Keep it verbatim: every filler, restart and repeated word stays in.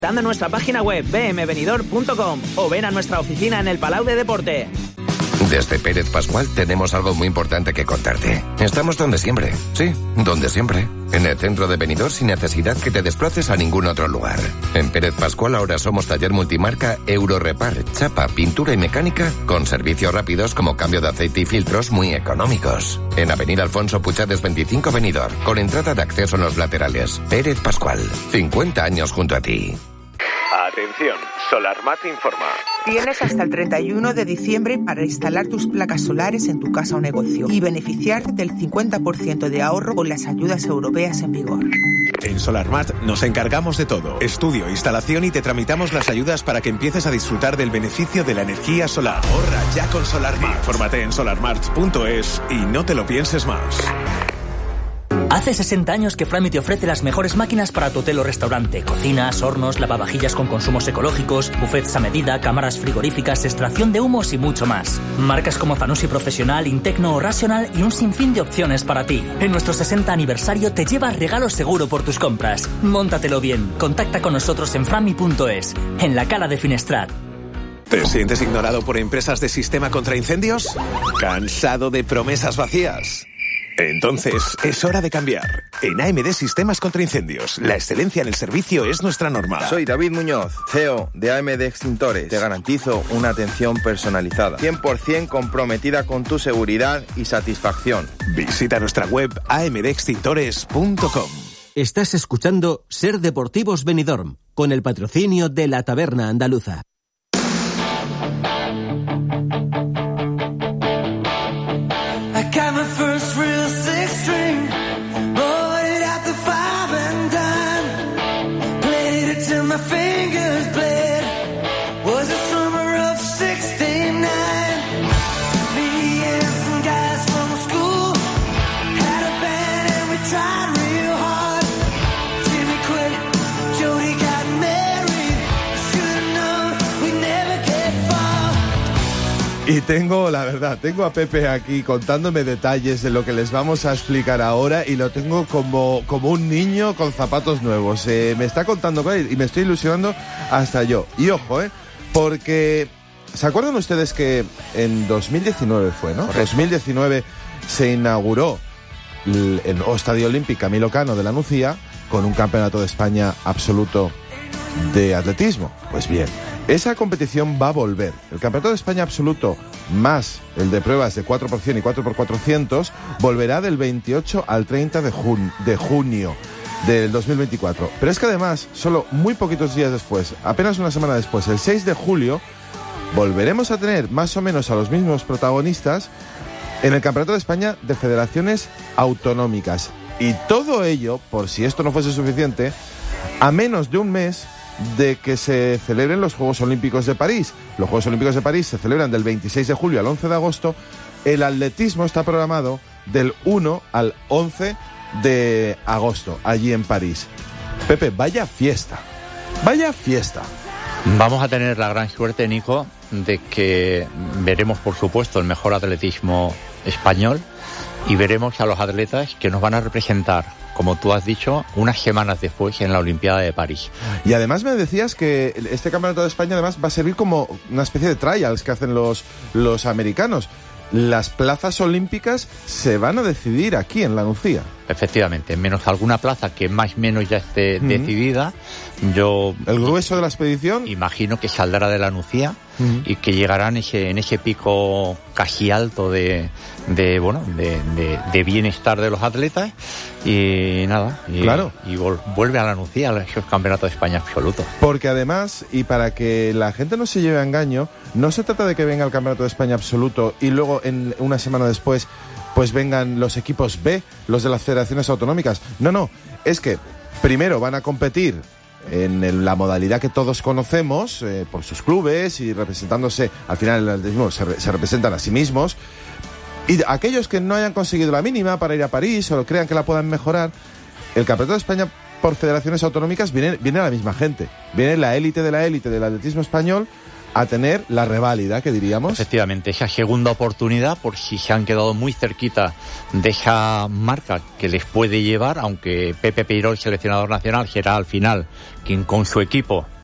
Dando nuestra página web b m benidorm punto com o ven a nuestra oficina en el Palau de Deporte. Desde Pérez Pascual tenemos algo muy importante que contarte. Estamos donde siempre, sí, donde siempre. En el centro de Benidorm sin necesidad que te desplaces a ningún otro lugar. En Pérez Pascual ahora somos taller multimarca Eurorepar, chapa, pintura y mecánica con servicios rápidos como cambio de aceite y filtros muy económicos. En Avenida Alfonso Puchades veinticinco Benidorm, con entrada de acceso en los laterales. Pérez Pascual, cincuenta años junto a ti. Atención, SolarMat informa. Tienes hasta el treinta y uno de diciembre para instalar tus placas solares en tu casa o negocio y beneficiarte del cincuenta por ciento de ahorro con las ayudas europeas en vigor. En SolarMat nos encargamos de todo. Estudio, instalación y te tramitamos las ayudas para que empieces a disfrutar del beneficio de la energía solar. Ahorra ya con SolarMat. Infórmate en solarmart punto es y no te lo pienses más. Hace sesenta años que Frami te ofrece las mejores máquinas para tu hotel o restaurante. Cocinas, hornos, lavavajillas con consumos ecológicos, buffets a medida, cámaras frigoríficas, extracción de humos y mucho más. Marcas como Zanussi Profesional, Intecno o Rational y un sinfín de opciones para ti. En nuestro sesenta aniversario te llevas regalo seguro por tus compras. Móntatelo bien. Contacta con nosotros en frami punto es, en la Cala de Finestrat. ¿Te sientes ignorado por empresas de sistema contra incendios? ¿Cansado de promesas vacías? Entonces, es hora de cambiar. En A M D Sistemas contra Incendios, la excelencia en el servicio es nuestra norma. Soy David Muñoz, C E O de A M D Extintores. Te garantizo una atención personalizada, cien por ciento comprometida con tu seguridad y satisfacción. Visita nuestra web a m d extintores punto com. Estás escuchando Ser Deportivos Benidorm, con el patrocinio de la Taberna Andaluza. Y tengo, la verdad, tengo a Pepe aquí contándome detalles de lo que les vamos a explicar ahora y lo tengo como, como un niño con zapatos nuevos. Eh, me está contando cosas y me estoy ilusionando hasta yo. Y ojo, eh, porque ¿se acuerdan ustedes que en dos mil diecinueve fue, no? Correcto. dos mil diecinueve se inauguró el, el nuevo Estadio Olímpico Camilo Cano de la Nucía con un campeonato de España absoluto de atletismo. Pues bien, esa competición va a volver. El Campeonato de España absoluto más el de pruebas de cuatro por cien y cuatro por cuatrocientos volverá del veintiocho al treinta de, jun- de junio del dos mil veinticuatro. Pero es que además, solo muy poquitos días después, apenas una semana después, el seis de julio, volveremos a tener más o menos a los mismos protagonistas en el Campeonato de España de Federaciones Autonómicas. Y todo ello, por si esto no fuese suficiente, a menos de un mes de que se celebren los Juegos Olímpicos de París. Los Juegos Olímpicos de París se celebran del veintiséis de julio al once de agosto. El atletismo está programado del uno al once de agosto, allí en París. Pepe, vaya fiesta, vaya fiesta. Vamos a tener la gran suerte, Nico, de que veremos, por supuesto, el mejor atletismo español y veremos a los atletas que nos van a representar, como tú has dicho, unas semanas después en la Olimpiada de París. Y además me decías que este Campeonato de España además va a servir como una especie de trials que hacen los, los americanos. Las plazas olímpicas se van a decidir aquí en la Nucía. Efectivamente, menos alguna plaza que más o menos ya esté uh-huh. decidida. Yo el grueso de la expedición imagino que saldrá de la Nucía uh-huh. y que llegará en ese, en ese pico casi alto de, de bueno de, de, de bienestar de los atletas y nada y, claro. y vol, vuelve a la Nucía a esos campeonatos de España absolutos. Porque además, y para que la gente no se lleve a engaño, no se trata de que venga el Campeonato de España absoluto y luego en una semana después pues vengan los equipos B, los de las federaciones autonómicas. No, no, es que primero van a competir en el, la modalidad que todos conocemos, eh, por sus clubes y representándose, al final el atletismo se, re, se representan a sí mismos. Y aquellos que no hayan conseguido la mínima para ir a París o crean que la puedan mejorar, el Campeonato de España por federaciones autonómicas viene, viene a la misma gente. Viene la élite de la élite del atletismo español a tener la reválida, que diríamos. Efectivamente, esa segunda oportunidad, por si se han quedado muy cerquita de esa marca que les puede llevar, aunque Pepe Peiró, el seleccionador nacional, será al final quien con su equipo